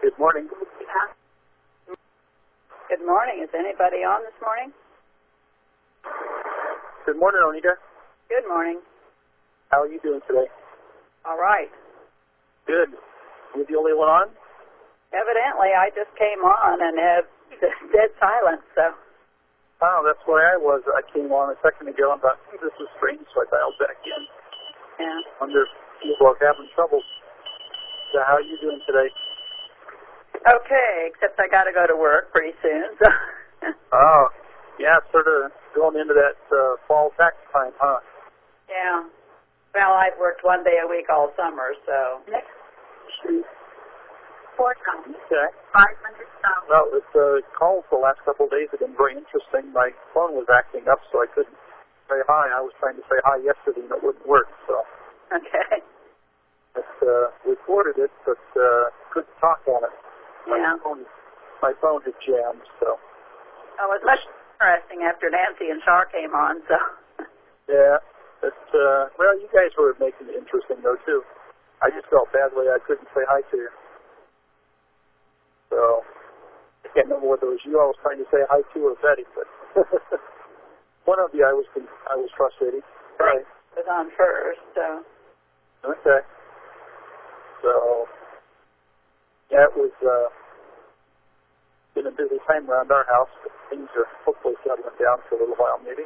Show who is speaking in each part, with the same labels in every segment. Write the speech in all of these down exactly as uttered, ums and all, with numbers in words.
Speaker 1: Good morning.
Speaker 2: Good morning. Is anybody on this morning?
Speaker 1: Good morning, Onita.
Speaker 2: Good morning.
Speaker 1: How are you doing today?
Speaker 2: All right.
Speaker 1: Good. You the only one on?
Speaker 2: Evidently, I just came on and have dead silence, so.
Speaker 1: Oh, that's where I was. I came on a second ago and thought, hmm, this is strange, so I dialed back in.
Speaker 2: Yeah.
Speaker 1: Wonder if people are having trouble. So how are you doing today?
Speaker 2: Okay, except I got to go to work pretty soon. So.
Speaker 1: Oh, yeah, sort of going into that uh, fall tax time, huh?
Speaker 2: Yeah. Well, I've worked one day a week all summer, so.
Speaker 3: Next, four times.
Speaker 1: Okay.
Speaker 3: five hundred thousand.
Speaker 1: Well, the uh, calls the last couple of days have been very interesting. My phone was acting up, so I couldn't say hi. I was trying to say hi yesterday, and it wouldn't work, so.
Speaker 2: Okay.
Speaker 1: It, uh, recorded it, but uh, couldn't talk on it. My
Speaker 2: Yeah.
Speaker 1: phone, my phone had jammed, so.
Speaker 2: Oh, it was much interesting after Nancy and Shar came on, so.
Speaker 1: Yeah. It's, uh, well, you guys were making it interesting, though, too. I just felt badly I couldn't say hi to you. So, I can't remember whether it was you I was trying to say hi to or Betty, but one of you I was I was frustrated. Right.
Speaker 2: Was on first, so.
Speaker 1: Okay. So, yeah, it was uh, been a busy time around our house, but things are hopefully settling down for a little while, maybe.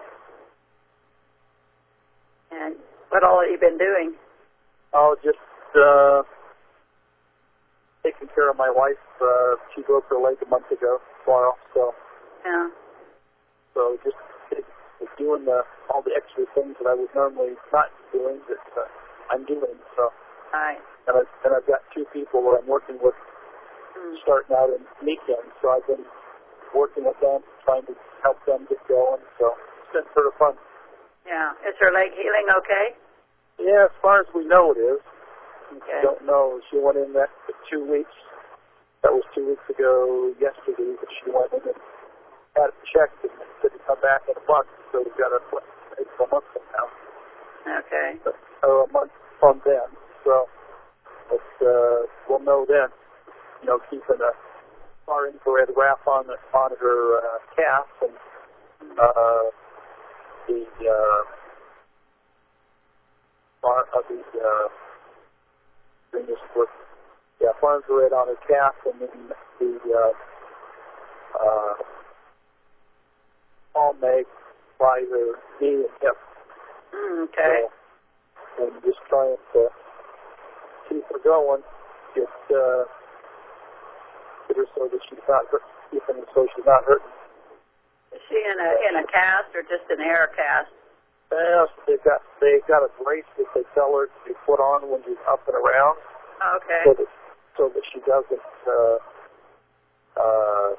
Speaker 2: And what all have you been doing?
Speaker 1: Oh, just uh, taking care of my wife. Uh, she broke her leg a month ago, tomorrow, so
Speaker 2: Yeah.
Speaker 1: so just doing the, all the extra things that I would normally not be doing that uh, I'm doing. So,
Speaker 2: Right.
Speaker 1: and I've, and I've got two people that I'm working with
Speaker 2: Mm.
Speaker 1: starting out in weekends, so I've been working with them, trying to help them get going. So it's been sort of fun.
Speaker 2: Yeah. Is her leg healing okay?
Speaker 1: Yeah, as far as we know, it is.
Speaker 2: Okay.
Speaker 1: Don't know. She went in that for two weeks. That was two weeks ago yesterday, but she went in and had it checked and said to come back in a month. So we've got a, it's a month from now.
Speaker 2: Okay.
Speaker 1: Or a month from then. So it's, uh, we'll know then. You know, keeping a far infrared wrap on the on her uh, calf and uh, the uh, far, uh, the uh, thing is with yeah, far infrared on her calf and then the uh, uh, palm mag by her knee and hip.
Speaker 2: Mm, okay.
Speaker 1: So, and just trying to keep her going, get uh, get her so that she's not hurt, keeping her so she's not hurting.
Speaker 2: Is she in a in a cast or just an air cast?
Speaker 1: Well, they've got they've got a brace that they tell her to put on when she's up and around,
Speaker 2: Okay.
Speaker 1: so that so that she doesn't uh, uh,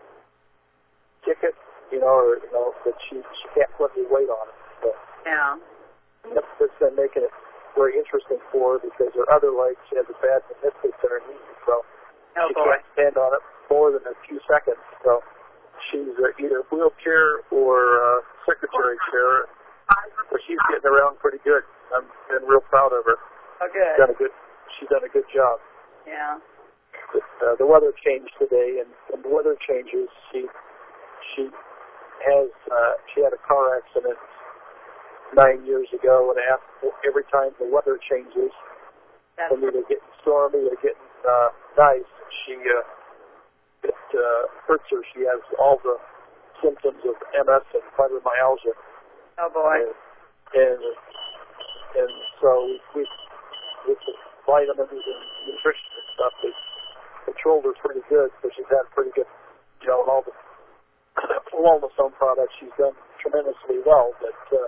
Speaker 1: kick it, you know, or you know that she she can't put any weight on it. So
Speaker 2: Yeah.
Speaker 1: that's, that's been making it very interesting for her because her other leg she has a bad meniscus in her knee, so
Speaker 2: Oh
Speaker 1: she
Speaker 2: boy.
Speaker 1: can't stand on it more than a few seconds. So she's uh, either wheelchair or uh, secretary chair. But she's getting around pretty good. I'm been real proud of her.
Speaker 2: Oh,
Speaker 1: She's
Speaker 2: good.
Speaker 1: done a good. She's done a good job.
Speaker 2: Yeah.
Speaker 1: But, uh, the weather changed today, and when the weather changes, she she has uh, she had a car accident nine years ago, and after, every time the weather changes,
Speaker 2: That's
Speaker 1: when either getting stormy or getting uh, nice, she uh, it uh, hurts her. She has all the symptoms of M S and fibromyalgia.
Speaker 2: oh boy.
Speaker 1: And, and and so we, with the vitamins and nutrition and stuff, they controlled her pretty good. So she's had pretty good, you know, all the wellness home products. She's done tremendously well. But uh,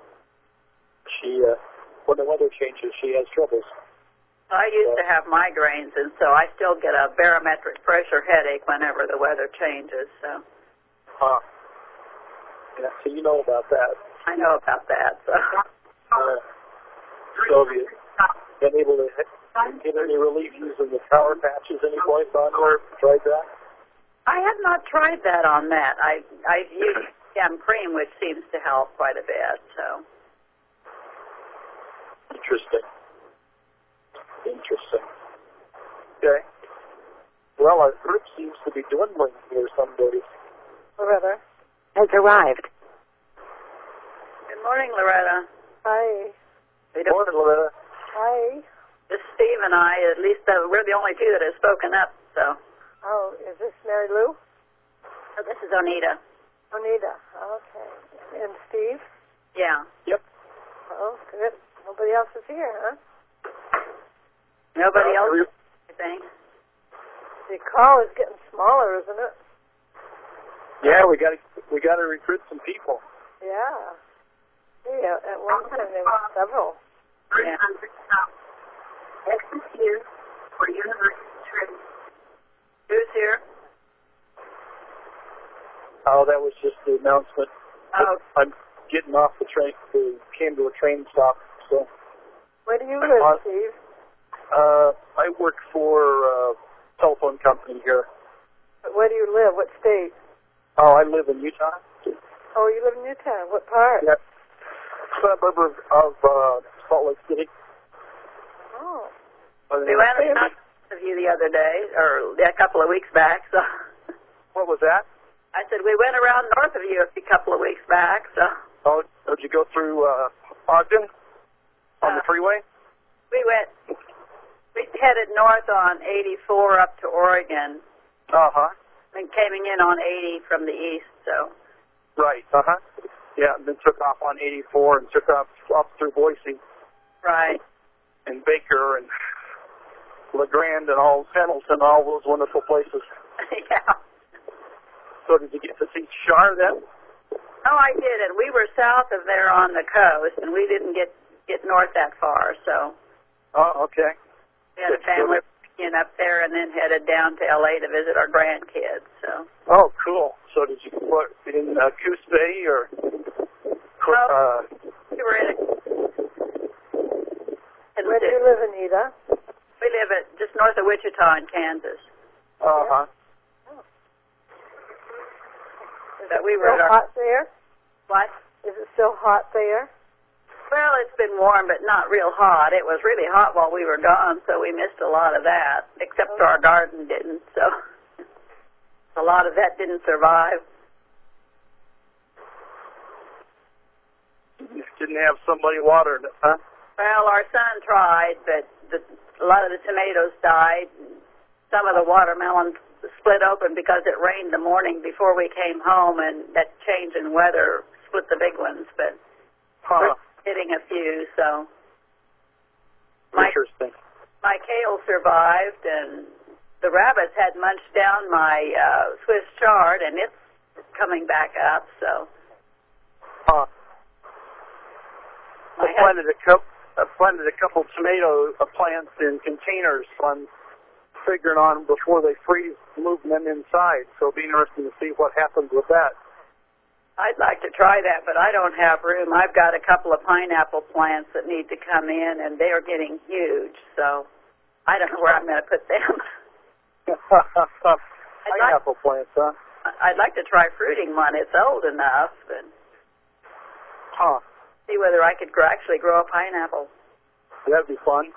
Speaker 1: she, uh, when the weather changes, she has troubles.
Speaker 2: I used to have migraines, and so I still get a barometric pressure headache whenever the weather changes. So
Speaker 1: Huh. Yeah. So you know about that.
Speaker 2: I know about that. So
Speaker 1: Uh, so have you been able to get any relief using the power patches any place on there? Tried that?
Speaker 2: I have not tried that on that. I I've used M cream, which seems to help quite a bit. So
Speaker 1: Interesting. Interesting. Okay. Well, our group seems to be dwindling here some days.
Speaker 3: Loretta
Speaker 4: has arrived.
Speaker 2: Good morning, Loretta.
Speaker 3: Hi.
Speaker 1: Good morning, Loretta.
Speaker 3: Hi.
Speaker 2: This Steve and I, at least uh, we're the only two that have spoken up, so.
Speaker 3: Oh, is this Mary Lou?
Speaker 2: Oh, this is Onita.
Speaker 3: Onita. Okay. And Steve?
Speaker 2: Yeah.
Speaker 1: Yep.
Speaker 3: Oh, good. Nobody else is here, huh?
Speaker 2: Nobody
Speaker 1: Uh,
Speaker 2: else, I think.
Speaker 3: The call is getting smaller, isn't it?
Speaker 1: Yeah, we got to we got to recruit some people.
Speaker 3: Yeah. Yeah, at one time there were several.
Speaker 2: Yeah.
Speaker 4: Exit here for University Train.
Speaker 2: Who's here?
Speaker 1: Oh, that was just the announcement.
Speaker 2: Oh,
Speaker 1: I'm getting off the train. We came to a train stop, so.
Speaker 3: Where do you live,
Speaker 1: Uh,
Speaker 3: Steve?
Speaker 1: Uh, I work for a telephone company here.
Speaker 3: Where do you live? What state?
Speaker 1: Oh, I live in Utah.
Speaker 3: Oh, you live in Utah. What part?
Speaker 1: Yeah. Suburb of, of uh, Salt Lake City.
Speaker 3: Oh.
Speaker 2: we went around of you the other day, or a couple of weeks back, so.
Speaker 1: What was that?
Speaker 2: I said we went around north of you a couple of weeks back, so.
Speaker 1: Oh, did you go through uh, Ogden on
Speaker 2: Uh,
Speaker 1: the freeway?
Speaker 2: We went, we headed north on eighty-four up to Oregon,
Speaker 1: Uh-huh.
Speaker 2: and coming in on eighty from the east, so.
Speaker 1: Right. Uh-huh. Yeah, and then took off on eighty-four and took off up through Boise
Speaker 2: Right.
Speaker 1: and Baker and LeGrand and all, Pendleton, all those wonderful places.
Speaker 2: Yeah.
Speaker 1: So did you get to see Char then?
Speaker 2: Oh, I did, and we were south of there on the coast, and we didn't get, get north that far, so.
Speaker 1: Oh, okay.
Speaker 2: We had a family in up there and then headed down to L A to visit our grandkids, so.
Speaker 1: Oh, cool. So did you work in uh, Coos Bay or? Uh,
Speaker 2: We were in a...
Speaker 3: Where do you live, Anita?
Speaker 2: We live at just north of Wichita in Kansas.
Speaker 1: uh-huh.
Speaker 2: But we
Speaker 3: Is it
Speaker 2: were
Speaker 3: still
Speaker 2: at our...
Speaker 3: hot there?
Speaker 2: What?
Speaker 3: Is it still hot there?
Speaker 2: Well, it's been warm, but not real hot. It was really hot while we were gone, so we missed a lot of that, except for our garden didn't, so a lot of that didn't survive.
Speaker 1: Didn't have somebody watering it, huh?
Speaker 2: Well, our son tried, but the, a lot of the tomatoes died. Some of the watermelon split open because it rained the morning before we came home, and that change in weather split the big ones, but
Speaker 1: Huh.
Speaker 2: we're hitting a few, so. My,
Speaker 1: Interesting.
Speaker 2: my kale survived, and the rabbits had munched down my uh, Swiss chard, and it's coming back up, so.
Speaker 1: Huh. I
Speaker 2: I had-
Speaker 1: planted a couple. I planted a couple tomato uh, plants in containers. So I'm figuring on before they freeze, moving them inside. So it'll be interesting to see what happens with that.
Speaker 2: I'd like to try that, but I don't have room. I've got a couple of pineapple plants that need to come in, and they are getting huge, so I don't know where I'm going to put them.
Speaker 1: Pineapple plants, huh?
Speaker 2: I'd like to try fruiting one. It's old enough, but
Speaker 1: Huh.
Speaker 2: see whether I could grow, actually grow a pineapple.
Speaker 1: That'd be fun.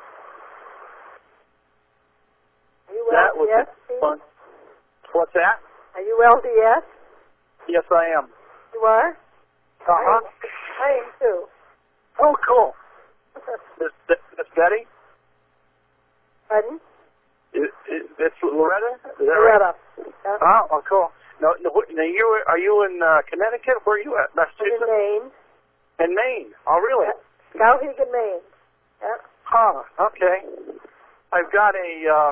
Speaker 3: Are you
Speaker 1: That would
Speaker 3: L D S?
Speaker 1: be fun. What's that?
Speaker 3: Are you L D S?
Speaker 1: Yes, I am.
Speaker 3: You are?
Speaker 1: Uh-huh.
Speaker 3: I am too.
Speaker 1: Oh, cool. Miss, Miss Betty?
Speaker 3: Pardon?
Speaker 1: Is, is, it's Loretta? Is that right?
Speaker 3: Loretta. Yeah.
Speaker 1: Oh, oh, cool. No, no, now you are you in uh, Connecticut? Where are you at?
Speaker 3: I'm in
Speaker 1: Massachusetts?
Speaker 3: Maine.
Speaker 1: In Maine. Oh, really?
Speaker 3: Yeah. Skowhegan, Maine. Yeah.
Speaker 1: Huh. Okay. I've got a uh,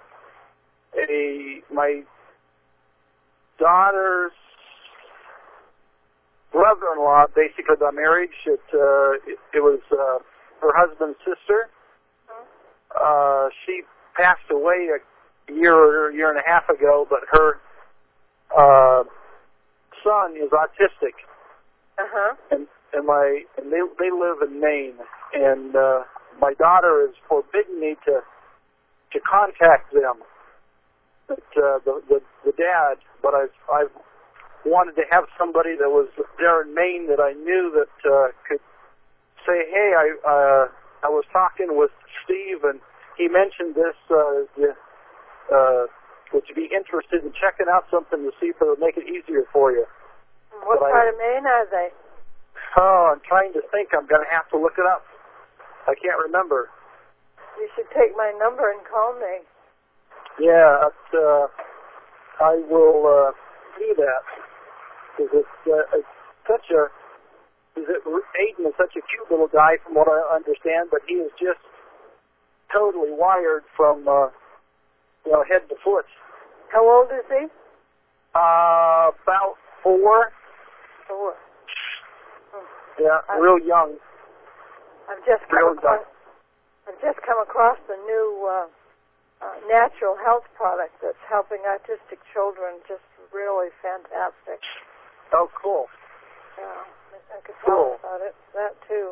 Speaker 1: a my daughter's brother-in-law basically got married. It uh, it, it was uh, her husband's sister. Uh, she passed away a year or year and a half ago, but her uh, son is autistic,
Speaker 3: Uh-huh.
Speaker 1: and and my and they they live in Maine, and uh, my daughter has forbidden me to to contact them, but uh, the, the the dad. But I've I've wanted to have somebody that was there in Maine that I knew that uh, could say, hey, I uh, I was talking with Steve, and he mentioned this. Uh, the, uh, would you be interested in checking out something to see if it would make it easier for you?
Speaker 3: What
Speaker 1: but
Speaker 3: part
Speaker 1: I,
Speaker 3: of Maine are they?
Speaker 1: Oh, I'm trying to think. I'm going to have to look it up. I can't remember.
Speaker 3: You should take my number and call me.
Speaker 1: Yeah, it's, uh, I will uh, do that. Because it's, uh, it's such a... Is it, Aiden is such a cute little guy from what I understand, but he is just totally wired from, uh, you know, head to foot.
Speaker 3: How old is he?
Speaker 1: Uh, about four.
Speaker 3: Four.
Speaker 1: Yeah,
Speaker 3: I,
Speaker 1: real young.
Speaker 3: I've just come across. I've just come across the new uh, uh, natural health product that's helping autistic children. Just really fantastic.
Speaker 1: Oh, cool.
Speaker 3: Yeah, I could
Speaker 1: Cool.
Speaker 3: talk about it. That too.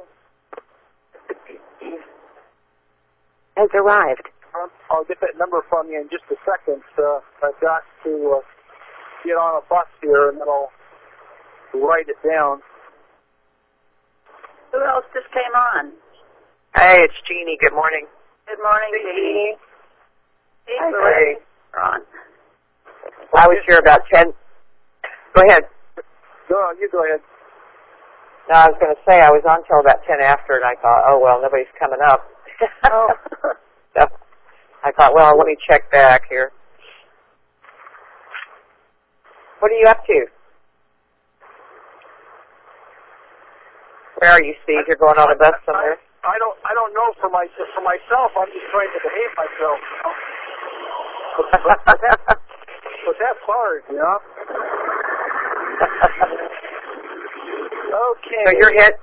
Speaker 4: Has arrived.
Speaker 1: Um, I'll get that number from you in just a second. Uh, I've got to uh, get on a bus here, and then I'll write it down.
Speaker 2: Who else just came on?
Speaker 5: Hey, it's Jeannie. Good morning.
Speaker 2: Good morning, Jeannie. Hey,
Speaker 3: Hi,
Speaker 2: Lorraine. On.
Speaker 5: I was here about ten. Go ahead.
Speaker 1: Go on, you go ahead.
Speaker 5: No, I was going to say I was on till about ten after, and I thought, oh, well, nobody's coming up.
Speaker 3: Oh.
Speaker 5: So I thought, well, let me check back here. What are you up to? Where are you, Steve? You're going on a bus somewhere?
Speaker 1: I, I don't. I don't know for my for myself. I'm just trying to behave myself. But, but, but, that, but that's hard, you know. Okay.
Speaker 5: So you're hit.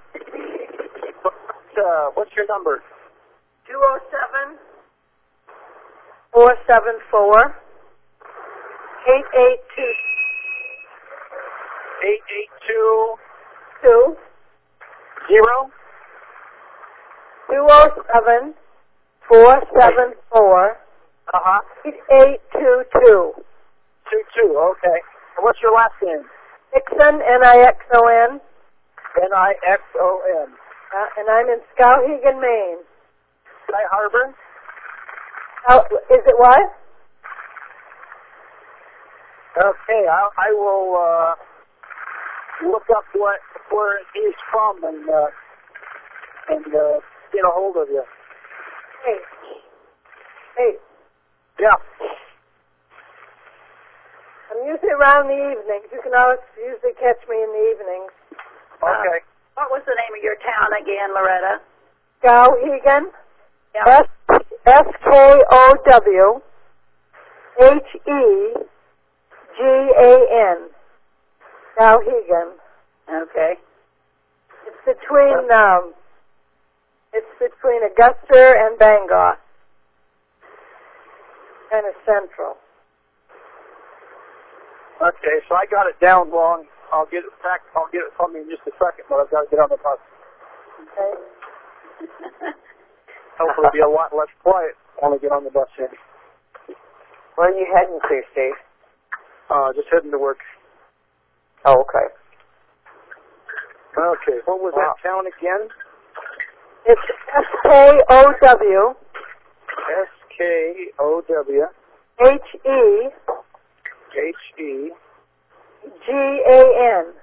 Speaker 1: Uh, what's your number?
Speaker 3: Two oh seven four seven four eight eight two
Speaker 1: Eight eight two
Speaker 3: two
Speaker 1: zero.
Speaker 3: two oh seven four seven four
Speaker 1: Uh huh.
Speaker 3: eight eight two two.
Speaker 1: Two two. Okay. And what's your last name?
Speaker 3: Nixon, N I X O N.
Speaker 1: N I X O N.
Speaker 3: Uh, and I'm in Skowhegan, Maine.
Speaker 1: Sky Harbor.
Speaker 3: Oh, is it what?
Speaker 1: Okay, I, I will uh, look up what where he's from and uh, and uh, get a hold of you.
Speaker 3: Hey. Hey.
Speaker 1: Yeah.
Speaker 3: I'm usually around the evenings. You can always usually catch me in the evenings.
Speaker 1: Okay.
Speaker 2: Uh, what was the name of your town again, Loretta?
Speaker 3: Skowhegan.
Speaker 2: Yeah.
Speaker 3: S S K O W H E G A N. Skowhegan.
Speaker 2: Okay.
Speaker 3: It's between um. It's between Augusta and Bangor. Kind of central.
Speaker 1: Okay, so I got it down wrong. I'll get it back. I'll get it from you in just a second, but I've got to get on the bus.
Speaker 3: Okay.
Speaker 1: Hopefully, it'll be a lot less quiet when I get on the bus here.
Speaker 5: Where are you heading to, Steve?
Speaker 1: Uh, just heading to work.
Speaker 5: Oh, okay.
Speaker 1: Okay, what was
Speaker 5: Wow.
Speaker 1: that town again?
Speaker 3: It's S K O W
Speaker 1: S K O W
Speaker 3: H E
Speaker 1: H E
Speaker 3: G A N.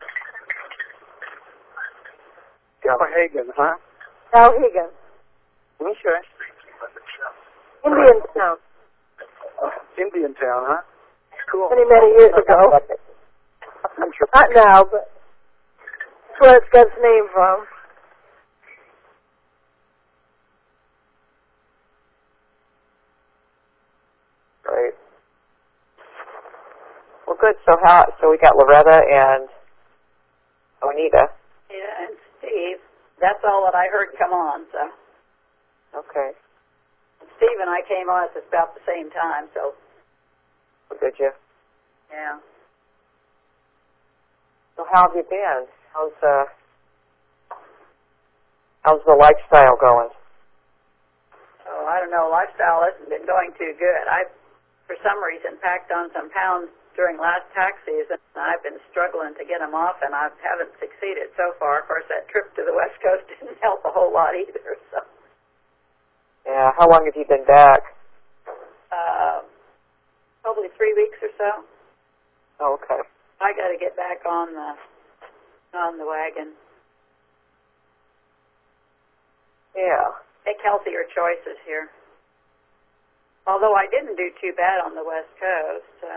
Speaker 1: Skowhegan, huh?
Speaker 3: Skowhegan.
Speaker 1: Okay.
Speaker 3: Indian town.
Speaker 1: Uh, Indian town, huh? Cool.
Speaker 3: Many, many years ago. Not now, but that's where it's got its name from.
Speaker 5: Great. Well, good. So how? So we got Loretta and Onita.
Speaker 2: Yeah, and Steve. That's all that I heard come on, so.
Speaker 5: Okay.
Speaker 2: Steve and I came on at about the same time, so,
Speaker 5: Well, did you?
Speaker 2: yeah.
Speaker 5: So how have you been? How's uh? How's the lifestyle going?
Speaker 2: Oh, I don't know. Lifestyle hasn't been going too good. I, for some reason, packed on some pounds during last tax season, and I've been struggling to get them off, and I haven't succeeded so far. Of course, that trip to the West Coast didn't help a whole lot either. So.
Speaker 5: Yeah. How long have you been back?
Speaker 2: uh, probably three weeks or so.
Speaker 5: Oh, okay.
Speaker 2: I got to get back on the on the wagon.
Speaker 5: Yeah.
Speaker 2: Make healthier choices here. Although I didn't do too bad on the West Coast. So.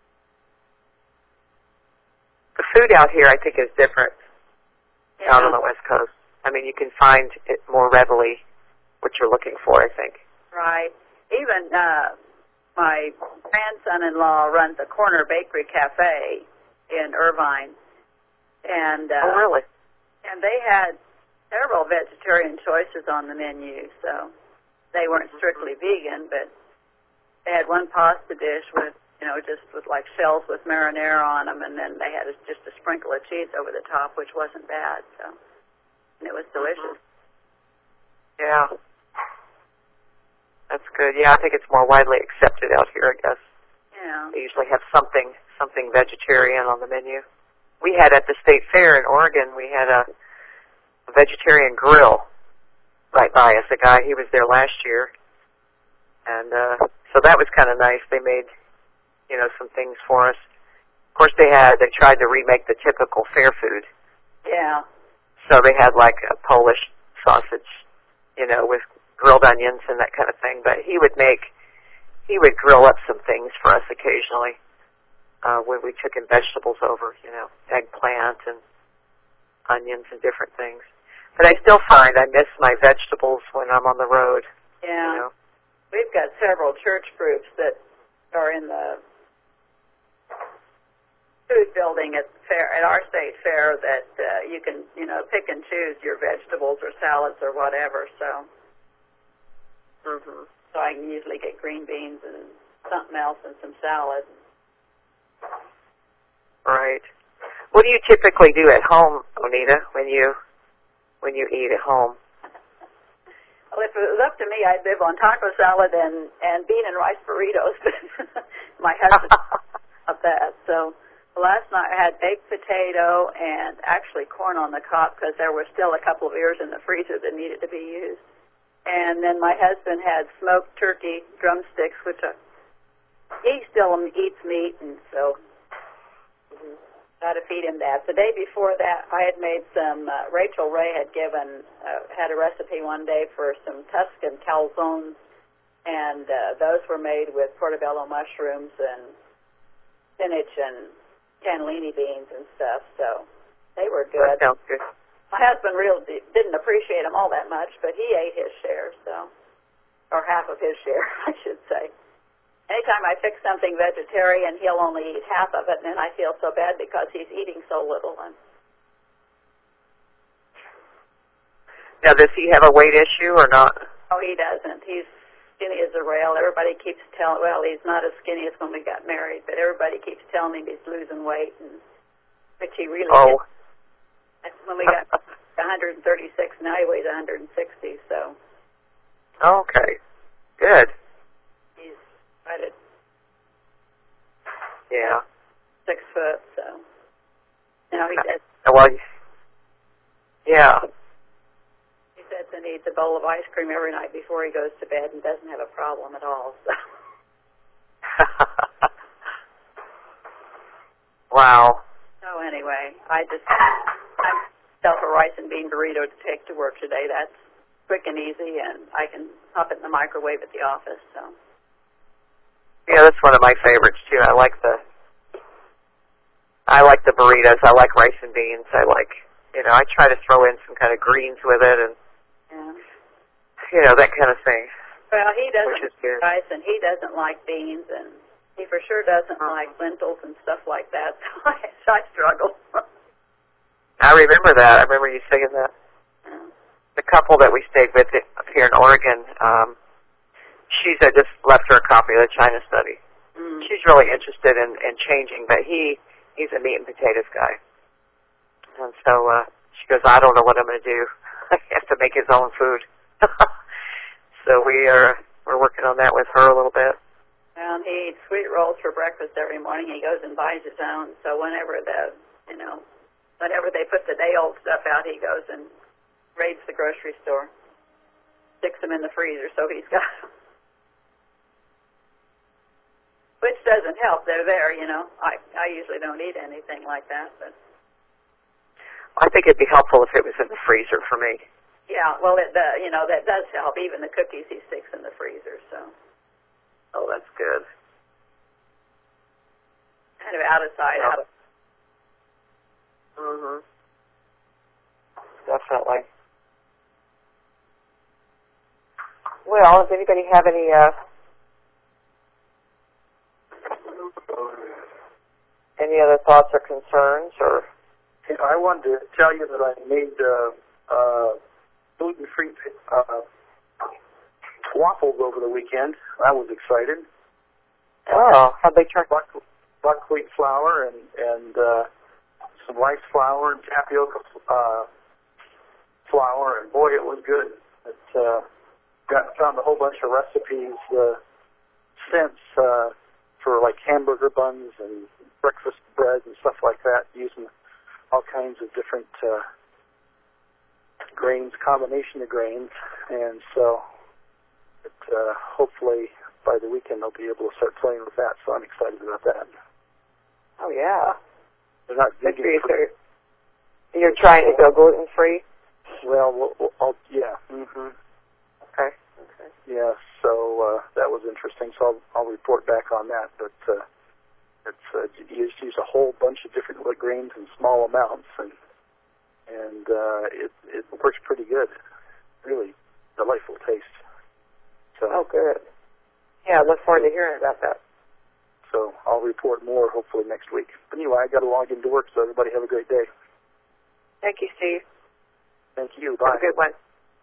Speaker 5: The food out here, I think, is different
Speaker 2: Yeah.
Speaker 5: out on the West Coast. I mean, you can find it more readily what you're looking for, I think.
Speaker 2: Right. Even uh, my grandson-in-law runs a corner bakery cafe in Irvine, and uh,
Speaker 5: oh, really?
Speaker 2: and they had several vegetarian choices on the menu. So they weren't strictly vegan, but they had one pasta dish with, you know, just with like shells with marinara on them, and then they had a, just a sprinkle of cheese over the top, which wasn't bad. So, and it was delicious.
Speaker 5: Yeah. That's good. Yeah, I think it's more widely accepted out here, I guess.
Speaker 2: Yeah.
Speaker 5: They usually have something something vegetarian on the menu. We had at the state fair in Oregon, we had a, a vegetarian grill right by us. A guy, he was there last year. And uh, so that was kind of nice. They made, you know, some things for us. Of course, they had, they tried to remake the typical fair food.
Speaker 2: Yeah.
Speaker 5: So they had like a Polish sausage, you know, with grilled onions and that kind of thing. But he would make, he would grill up some things for us occasionally uh, when we took in vegetables over, you know, eggplant and onions and different things. But I still find I miss my vegetables when I'm on the road.
Speaker 2: Yeah.
Speaker 5: You know?
Speaker 2: We've got several church groups that are in the food building at the fair, at our state fair, that uh, you can, you know, pick and choose your vegetables or salads or whatever. So,
Speaker 5: Mm-hmm.
Speaker 2: so I can usually get green beans and something else and some salad.
Speaker 5: Right. What do you typically do at home, Onita, when you when you eat at home?
Speaker 2: Well, if it was up to me, I'd live on taco salad and and bean and rice burritos. But my husband of that. So last night I had baked potato and actually corn on the cob because there were still a couple of ears in the freezer that needed to be used. And then my husband had smoked turkey drumsticks, which uh, he still eats meat, and so mm-hmm. got to feed him that. The day before that, I had made some. Uh, Rachel Ray had given uh, had a recipe one day for some Tuscan calzones, and uh, those were made with portobello mushrooms and spinach and cannellini beans and stuff. So they were good.
Speaker 5: That sounds good.
Speaker 2: My husband really didn't appreciate them all that much, but he ate his share, so, or half of his share, I should say. Anytime I fix something vegetarian, he'll only eat half of it, and then I feel so bad because he's eating so little. And
Speaker 5: now, does he have a weight issue or not?
Speaker 2: oh, he doesn't. He's skinny as a rail. Everybody keeps telling, well, he's not as skinny as when we got married, but everybody keeps telling him he's losing weight, and which he really
Speaker 5: oh.
Speaker 2: is. When we got one hundred thirty-six, now he weighs one hundred sixty, so.
Speaker 5: Okay. Good.
Speaker 2: He's right at
Speaker 5: Yeah.
Speaker 2: six foot, so. Now he says,
Speaker 5: Well, yeah.
Speaker 2: he says he needs a bowl of ice cream every night before he goes to bed and doesn't have a problem at all, so.
Speaker 5: Wow.
Speaker 2: So anyway, I just, I myself a rice and bean burrito to take to work today. That's quick and easy, and I can pop it in the microwave at the office, so.
Speaker 5: Yeah, that's one of my favorites, too. I like the, I like the burritos. I like rice and beans. I like, you know, I try to throw in some kind of greens with it and,
Speaker 2: Yeah.
Speaker 5: you know, that kind of thing.
Speaker 2: Well, he doesn't
Speaker 5: Which is
Speaker 2: like
Speaker 5: good.
Speaker 2: rice, and he doesn't like beans, and he for sure doesn't like lentils and stuff like that, so I, so I struggle.
Speaker 5: I remember that. I remember you saying that.
Speaker 2: Yeah.
Speaker 5: The couple that we stayed with up here in Oregon, um, she's I just left her a copy of the China Study.
Speaker 2: Mm.
Speaker 5: She's really interested in, in changing, but he he's a meat and potatoes guy. And so uh, she goes, I don't know what I'm going to do. He has to make his own food. So we are we're working on that with her a little bit.
Speaker 2: And he eats sweet rolls for breakfast every morning. He goes and buys his own. So whenever the, you know, whenever they put the day-old stuff out, he goes and raids the grocery store, sticks them in the freezer, so he's got them. which doesn't help. They're there, you know. I I usually don't eat anything like that, but
Speaker 5: I think it'd be helpful if it was in the freezer for me.
Speaker 2: yeah, well, it uh, you know that does help. Even the cookies he sticks in the freezer, so
Speaker 5: Oh, that's good.
Speaker 2: kind of out of sight,
Speaker 5: Yeah.
Speaker 2: out of.
Speaker 5: Mhm. Definitely. Well, does anybody have any uh, any other thoughts or concerns, or?
Speaker 1: You know, I wanted to tell you that I made uh, uh, gluten-free uh, waffles over the weekend. I was excited.
Speaker 5: Oh, how'd they turn?
Speaker 1: Buck, buckwheat flour and and uh, some rice flour and tapioca uh, flour, and boy, it was good. It uh, got found a whole bunch of recipes uh, since uh, for like hamburger buns and breakfast bread and stuff like that, using all kinds of different uh, grains, combination of grains, and so it, uh, hopefully by the weekend they'll be able to start playing with that. So I'm excited about that.
Speaker 5: Oh yeah.
Speaker 1: They're not
Speaker 5: Good
Speaker 1: vegan.
Speaker 5: for you, sir. You're trying to go gluten free.
Speaker 1: Well, we'll, we'll I'll, yeah. Mhm.
Speaker 5: Okay. Okay.
Speaker 1: Yeah. So uh, that was interesting. So I'll, I'll report back on that. But uh, it's uh, you just use a whole bunch of different grains in small amounts, and and uh, it it works pretty good. Really delightful taste. So.
Speaker 5: Oh, good. Yeah, I look forward to hearing about that.
Speaker 1: So I'll report more hopefully next week. But anyway, I got to log into work. So everybody have a great day.
Speaker 5: Thank you, Steve.
Speaker 1: Thank you. Bye.
Speaker 5: Have a good one.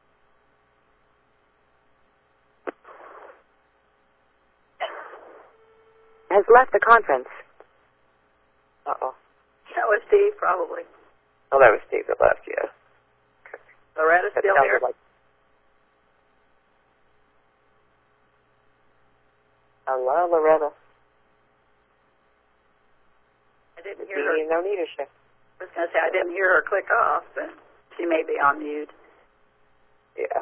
Speaker 4: Has left the conference.
Speaker 5: Uh-oh.
Speaker 2: That was Steve, probably.
Speaker 5: Oh, that was Steve that left, yeah. Okay.
Speaker 2: Loretta's
Speaker 5: That
Speaker 2: still
Speaker 5: sounded
Speaker 2: there?
Speaker 5: like... Hello, Loretta.
Speaker 2: I didn't
Speaker 5: Dee
Speaker 2: hear her.
Speaker 5: no need to show.
Speaker 2: I was going to say I didn't hear her click off, but she may be on mute.
Speaker 5: Yeah.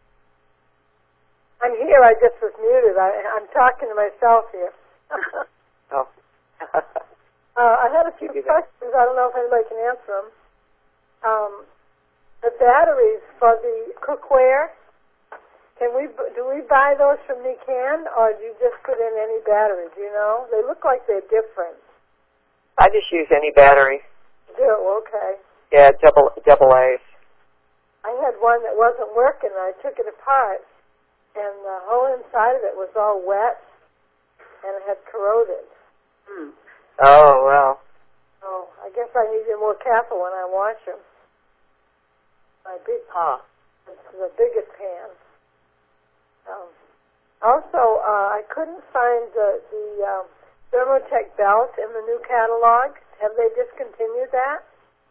Speaker 3: I'm here. I just was muted. I, I'm talking to myself here.
Speaker 5: Oh.
Speaker 3: uh, I had a few
Speaker 5: You do that.
Speaker 3: questions. I don't know if anybody can answer them. Um, the batteries for the cookware, can we do we buy those from Nikan, or do you just put in any batteries? You know, they look like they're different.
Speaker 5: I just use any battery.
Speaker 3: Do okay.
Speaker 5: Yeah, double double A's.
Speaker 3: I had one that wasn't working, and I took it apart, and the whole inside of it was all wet, and it had corroded.
Speaker 2: Hmm.
Speaker 5: Oh, well.
Speaker 3: So I guess I need to be more careful when I wash them. My big,
Speaker 5: Huh.
Speaker 3: the biggest pan. Um, also, uh, I couldn't find the, the um, Thermotech belt in the new catalog. Have they discontinued that?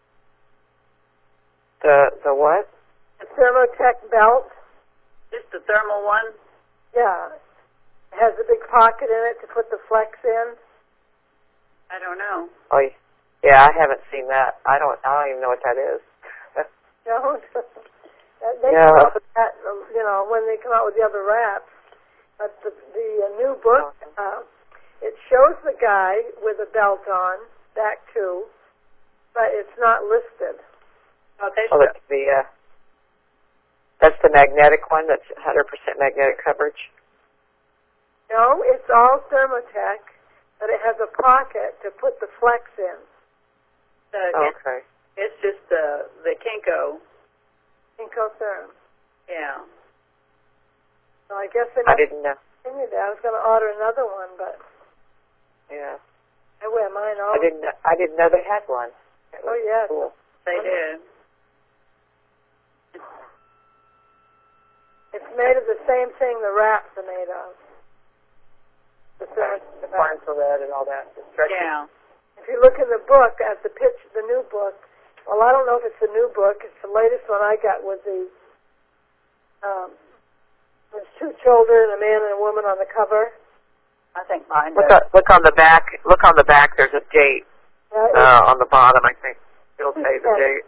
Speaker 5: The the what?
Speaker 3: The Thermotech belt?
Speaker 2: Just the thermal one?
Speaker 3: Yeah. It has a big pocket in it to put the flex in.
Speaker 2: I don't know.
Speaker 5: Oh, yeah, I haven't seen that. I don't I don't even know what that is.
Speaker 3: No? They
Speaker 5: Yeah.
Speaker 3: come out with that, you know, when they come out with the other wraps. But the, the uh, new book, uh, it shows the guy with a belt on, back too, but it's not listed.
Speaker 2: Okay.
Speaker 5: Oh, that's the uh, that's the magnetic one. That's one hundred percent magnetic coverage.
Speaker 3: No, it's all Thermotech, but it has a pocket to put the flex in.
Speaker 2: The,
Speaker 5: Oh,
Speaker 2: it's,
Speaker 5: okay.
Speaker 2: it's just the the Kinko.
Speaker 3: Incotherm.
Speaker 2: Yeah.
Speaker 3: So I guess they
Speaker 5: I
Speaker 3: must
Speaker 5: didn't know.
Speaker 3: continue that. I was going to order another one, but
Speaker 5: Yeah.
Speaker 3: I wear mine all.
Speaker 5: I didn't. Know, I didn't know they had one. That
Speaker 3: Oh
Speaker 5: was
Speaker 3: yes,
Speaker 5: Cool.
Speaker 2: They did.
Speaker 3: it's made of the same thing the wraps are made of. The
Speaker 5: Okay.
Speaker 3: Thermotech
Speaker 5: The
Speaker 3: wrap.
Speaker 5: far infrared and all that. The stretchy.
Speaker 2: Yeah.
Speaker 3: If you look in the book at the pitch, the new book. Well, I don't know if it's the new book. It's the latest one I got with the. Um, there's two children, a man and a woman on the cover.
Speaker 2: I think mine
Speaker 5: Look,
Speaker 2: does.
Speaker 5: on, look on the back. Look on the back. There's a date
Speaker 3: Uh, it's
Speaker 5: uh, on the bottom. I think it'll say the date.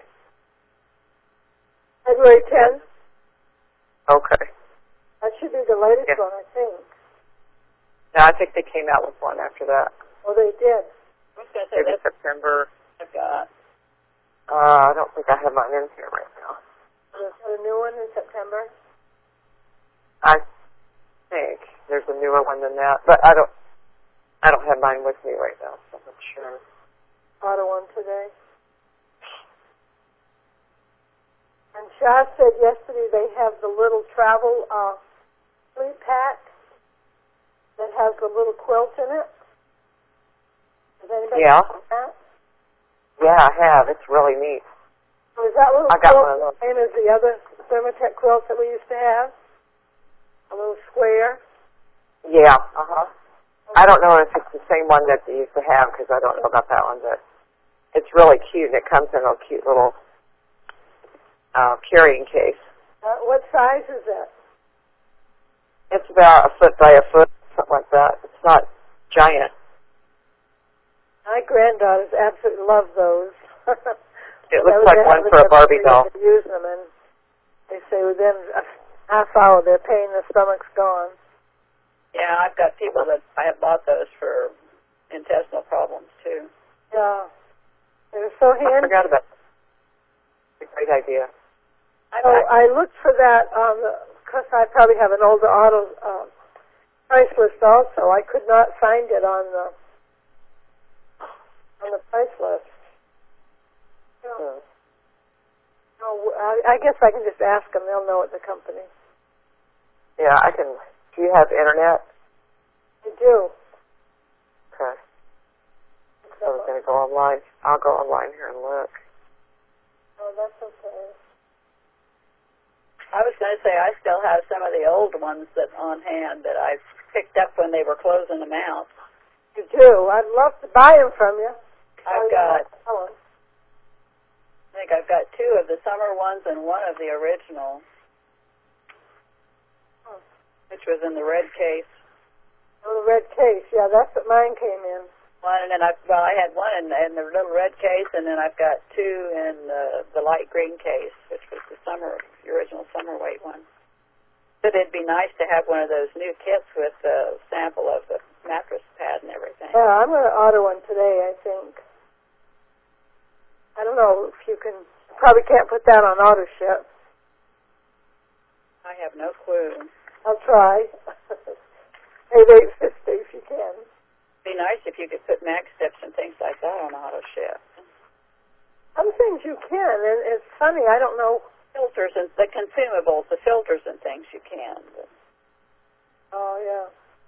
Speaker 3: February tenth.
Speaker 5: Okay.
Speaker 3: That should be the latest
Speaker 5: Yeah.
Speaker 3: one, I think.
Speaker 5: No, I think they came out with one after that.
Speaker 3: Oh, they did.
Speaker 2: I was going to say
Speaker 5: Maybe
Speaker 2: that's
Speaker 5: September.
Speaker 2: what I've got.
Speaker 5: Uh, I don't think I have mine in here right now.
Speaker 3: Is there a new one in September?
Speaker 5: I think there's a newer one than that, but I don't. I don't have mine with me right now, so I'm not sure.
Speaker 3: Auto one today. And Shah said yesterday they have the little travel uh, sleep pack that has the little quilt in it. Has anybody
Speaker 5: Yeah.
Speaker 3: seen that?
Speaker 5: Yeah, I have. It's really neat.
Speaker 3: So is that little
Speaker 5: I got
Speaker 3: quilt
Speaker 5: one of those.
Speaker 3: the same as the other Thermatech quilts that we used to have? A little square?
Speaker 5: Yeah. Uh huh. I don't know if it's the same one that they used to have because I don't know about that one, but it's really cute and it comes in a cute little uh, carrying case.
Speaker 3: Uh, what size is it?
Speaker 5: It's about a foot by a foot, something like that. It's not giant.
Speaker 3: My granddaughters absolutely love those.
Speaker 5: It looks like one for a Barbie doll.
Speaker 3: They use them, and they say within a half hour their pain in the stomach's gone.
Speaker 2: Yeah, I've got people that I have bought those for intestinal problems too.
Speaker 3: Yeah, they're so
Speaker 5: I
Speaker 3: handy.
Speaker 5: forgot about that. It's a great idea.
Speaker 2: I,
Speaker 3: So I looked for that on the, because I probably have an older auto uh, price list also. I could not find it on the on the price list.
Speaker 5: Hmm.
Speaker 3: No, I, I guess I can just ask them. They'll know at the company.
Speaker 5: Yeah, I can. Do you have internet?
Speaker 3: I do.
Speaker 5: Okay. I was going to go online. I'll go online here and look.
Speaker 3: Oh, that's okay.
Speaker 2: I was going to say I still have some of the old ones that on hand that I picked up when they were closing them out.
Speaker 3: You do. I'd love to buy them from you.
Speaker 2: I've got,
Speaker 3: Oh,
Speaker 2: I think I've got two of the summer ones and one of the original,
Speaker 3: oh.
Speaker 2: which was in the red case.
Speaker 3: Oh, the red case. Yeah, that's what mine came in.
Speaker 2: One, and then I well, I had one in, in the little red case, and then I've got two in the, the light green case, which was the summer, the original summer weight one. But it'd be nice to have one of those new kits with a sample of the mattress pad and everything.
Speaker 3: Yeah, I'm going to order one today, I think. I don't know if you can, probably can't put that on auto ship.
Speaker 2: I have no clue.
Speaker 3: I'll try. eight eight fifty if you can.
Speaker 2: It'd be nice if you could put mag steps and things like that on auto ship.
Speaker 3: Some things you can, and it's funny, I don't know.
Speaker 2: Filters and the consumables, the filters and things you can. But
Speaker 3: Oh, yeah.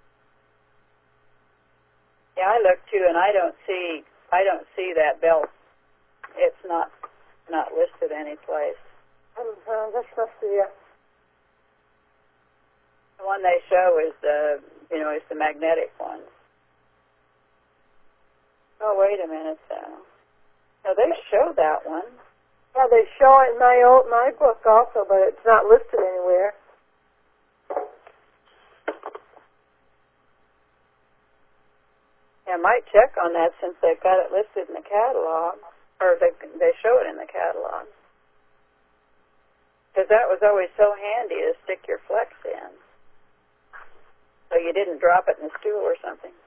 Speaker 2: yeah, I look too, and I don't see, I don't see that belt. It's not, not listed anyplace.
Speaker 3: Um, uh, this must be a,
Speaker 2: The one they show is the, you know, is the magnetic one. Oh, wait a minute, though. No, they show that one.
Speaker 3: yeah, they show it in my old, my book also, but it's not listed anywhere.
Speaker 2: Yeah, I might check on that since they've got it listed in the catalog, or they they show it in the catalog. Because that was always so handy to stick your flex in, so you didn't drop it in the stool or something.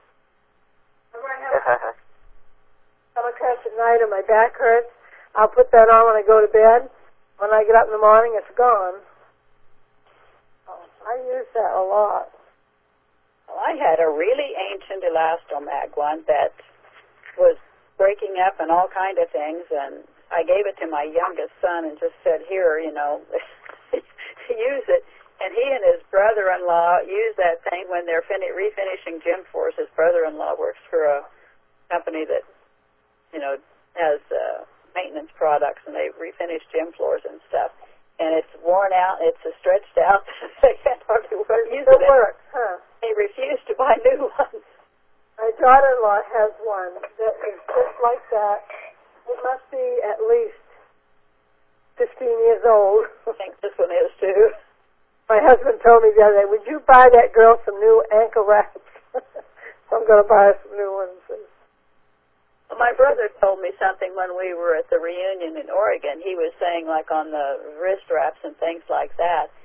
Speaker 3: Come across at night and my back hurts, I'll put that on when I go to bed. When I get up in the morning, it's gone. Oh, I use that a lot.
Speaker 2: Well, I had a really ancient Elastomag one that was breaking up and all kind of things, and I gave it to my youngest son and just said, here, you know, use it. And he and his brother-in-law use that thing when they're fin- refinishing gym floors. His brother-in-law works for a company that, you know, has uh, maintenance products, and they refinish gym floors and stuff. And it's worn out, it's uh, stretched out. They can't hardly use
Speaker 3: It
Speaker 2: it.
Speaker 3: works, huh?
Speaker 2: They refuse to buy new ones.
Speaker 3: My daughter-in-law has one that is just like that. It must be at least fifteen years old.
Speaker 2: I think this one is too.
Speaker 3: My husband told me the other day, would you buy that girl some new ankle wraps? So I'm going to buy her some new ones.
Speaker 2: Well, my brother told me something when we were at the reunion in Oregon. He was saying, like, on the wrist wraps and things like that,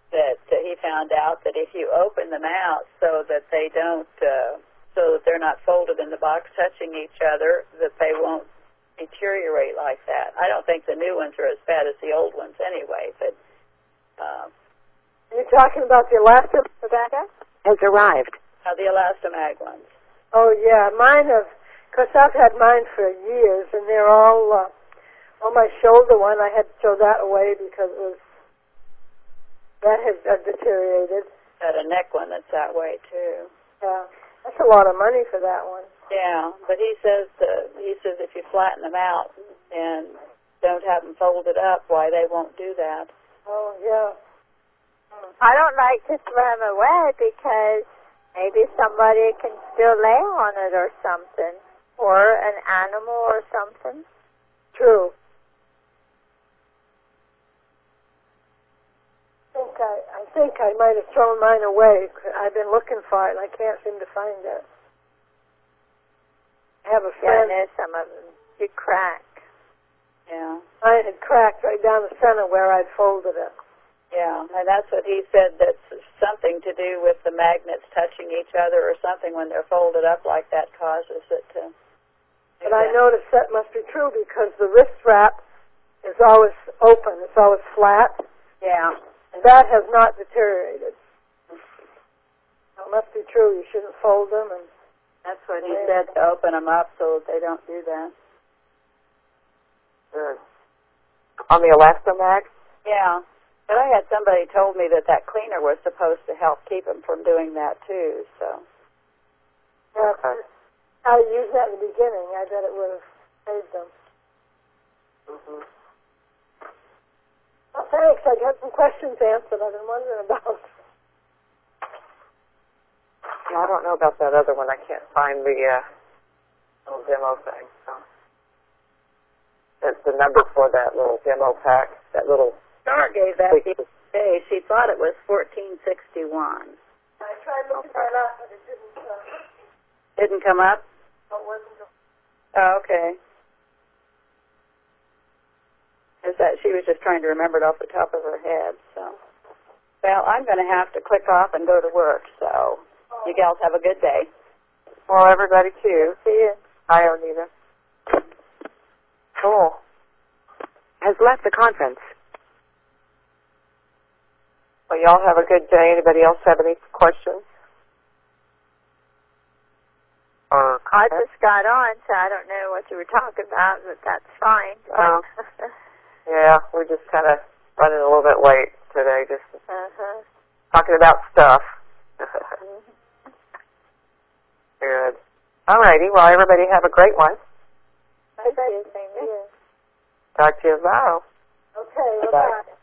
Speaker 2: that uh, he found out that if you open them out so that they don't, uh, so that they're not folded in the box touching each other, that they won't deteriorate like that. I don't think the new ones are as bad as the old ones anyway, but... Uh,
Speaker 3: Are you talking about the elastic, Rebecca?
Speaker 4: Has arrived.
Speaker 2: uh, the Elastomag ones.
Speaker 3: Oh, yeah. Mine have, because I've had mine for years, and they're all, uh, on my shoulder one, I had to throw that away because it was, that has uh, deteriorated.
Speaker 2: Got a neck one that's that way, too.
Speaker 3: Yeah. That's a lot of money for that one.
Speaker 2: Yeah, but he says uh, he says if you flatten them out and don't have them folded up, why they won't do that.
Speaker 3: Oh, yeah.
Speaker 6: I don't like to throw them away because maybe somebody can still lay on it or something, or an animal or something.
Speaker 3: True. I think I, I think I might have thrown mine away. I've been looking for it, and I can't seem to find it. I have a
Speaker 6: Yeah, I
Speaker 3: friend.
Speaker 6: know some of them do crack.
Speaker 2: Yeah,
Speaker 3: Mine had cracked right down the center where I'd folded it.
Speaker 2: yeah, and that's what he said. That's something to do with the magnets touching each other or something when they're folded up like that causes it to.
Speaker 3: But I noticed that must be true because the wrist wrap is always open. It's always flat.
Speaker 2: Yeah.
Speaker 3: And that has not deteriorated. It must be true. You shouldn't fold them. And
Speaker 2: That's what he said, to open them up so that they don't do that.
Speaker 5: Good. On the Elastomag?
Speaker 2: Yeah. But I had somebody told me that that cleaner was supposed to help keep them from doing that too, so.
Speaker 3: yeah,
Speaker 5: Okay.
Speaker 3: I used that in the beginning. I bet it would have saved them.
Speaker 5: Mm-hmm.
Speaker 3: Well, thanks. I got some questions answered I've been wondering about.
Speaker 5: Yeah, I don't know about that other one. I can't find the uh, little demo thing. So. That's the number for that little demo pack. That little.
Speaker 2: Star gave that the other day. She thought it was fourteen sixty-one.
Speaker 3: I tried looking that up, but it didn't. Uh,
Speaker 2: Didn't come up?
Speaker 3: it wasn't.
Speaker 2: Oh, okay. Is that she was just trying to remember it off the top of her head, so. Well, I'm going to have to click off and go to work, so you gals have a good day.
Speaker 5: Well, everybody too.
Speaker 2: See you.
Speaker 5: Hi, Onita. Cool.
Speaker 4: Has left the conference.
Speaker 5: Well, y'all have a good day. Anybody else have any questions? Or
Speaker 6: I just got on, so I don't know what you were talking about, but that's fine.
Speaker 5: Oh. Yeah, we're just kind of running a little bit late today, just
Speaker 6: uh-huh.
Speaker 5: talking about stuff. Good. All righty. Well, everybody have a great one.
Speaker 6: I bet you same to you.
Speaker 5: Talk to you tomorrow.
Speaker 3: Okay,
Speaker 5: Bye.
Speaker 3: bye-bye.